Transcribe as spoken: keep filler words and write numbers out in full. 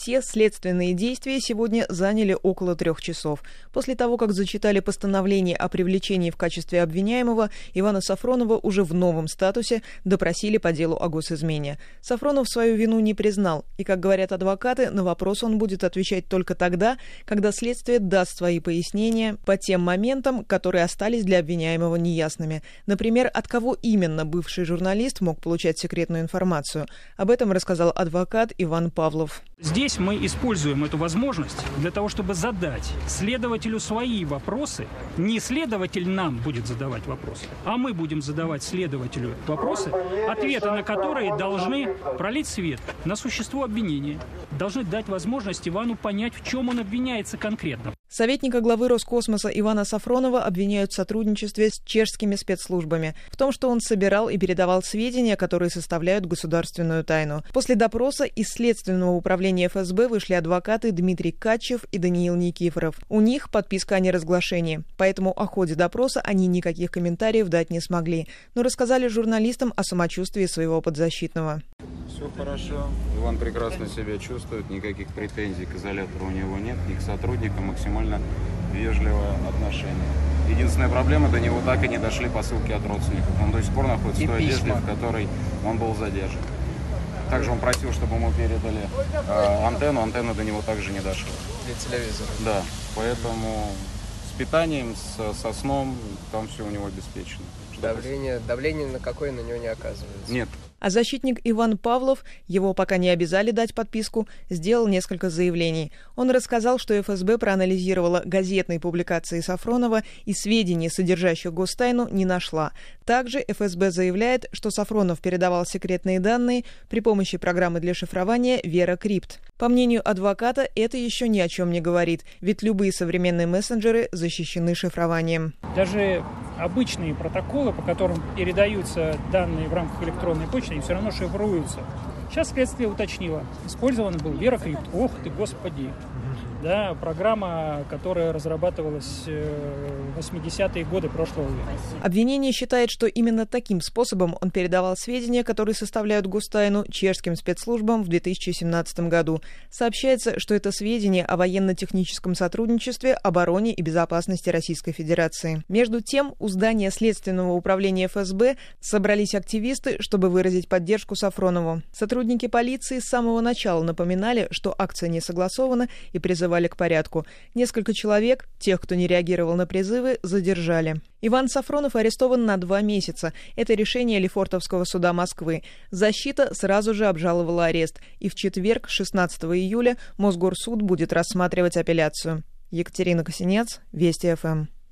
Все следственные действия сегодня заняли около трех часов. После того, как зачитали постановление о привлечении в качестве обвиняемого, Ивана Сафронова уже в новом статусе допросили по делу о госизмене. Сафронов свою вину не признал, и, как говорят адвокаты, на вопрос он будет отвечать только тогда, когда следствие даст свои пояснения по тем моментам, которые остались для обвиняемого неясными. Например, от кого именно бывший журналист мог получать секретную информацию. Об этом рассказал адвокат Иван Павлов. Здесь мы используем эту возможность для того, чтобы задать следователю свои вопросы. Не следователь нам будет задавать вопросы, а мы будем задавать следователю вопросы, ответы на которые должны пролить свет на существо обвинения, должны дать возможность Ивану понять, в чем он обвиняется конкретно. Советника главы Роскосмоса Ивана Сафронова обвиняют в сотрудничестве с чешскими спецслужбами, в том, что он собирал и передавал сведения, которые составляют государственную тайну. После допроса из Следственного управления эф эс бэ вышли адвокаты Дмитрий Катчев и Даниил Никифоров. У них подписка о неразглашении, поэтому о ходе допроса они никаких комментариев дать не смогли, но рассказали журналистам о самочувствии своего подзащитного. Все хорошо. Иван прекрасно себя чувствует, никаких претензий к изолятору у него нет, ни к сотрудникам, максимально вежливое отношение. Единственная проблема, до него так и не дошли посылки от родственников. Он до сих пор находится в той одежде, в которой он был задержан. Также он просил, чтобы ему передали э, антенну, антенна до него также не дошла. Для телевизора. Да, поэтому с питанием, с, со сном, там все у него обеспечено. Давление, давление на какое на него не оказывается? Нет. А защитник Иван Павлов, его пока не обязали дать подписку, сделал несколько заявлений. Он рассказал, что эф эс бэ проанализировала газетные публикации Сафронова и сведений, содержащих гостайну, не нашла. Также эф эс бэ заявляет, что Сафронов передавал секретные данные при помощи программы для шифрования VeraCrypt. По мнению адвоката, это еще ни о чем не говорит, ведь любые современные мессенджеры защищены шифрованием. Даже обычные протоколы, по которым передаются данные в рамках электронной почты, они все равно шифруются. Сейчас следствие уточнило. Использован был VeraCrypt. Ох ты, господи. Да, программа, которая разрабатывалась в восьмидесятые годы прошлого века. Обвинение считает, что именно таким способом он передавал сведения, которые составляют гостайну, чешским спецслужбам в две тысячи семнадцатом году. Сообщается, что это сведения о военно-техническом сотрудничестве, обороне и безопасности Российской Федерации. Между тем, у здания Следственного управления эф эс бэ собрались активисты, чтобы выразить поддержку Сафронову. Сотрудники полиции с самого начала напоминали, что акция не согласована, и призывали к порядку. Несколько человек, тех, кто не реагировал на призывы, задержали. Иван Сафронов арестован на два месяца. Это решение Лефортовского суда Москвы. Защита сразу же обжаловала арест. И в четверг, шестнадцатого июля, Мосгорсуд будет рассматривать апелляцию. Екатерина Косинец, Вести эф эм.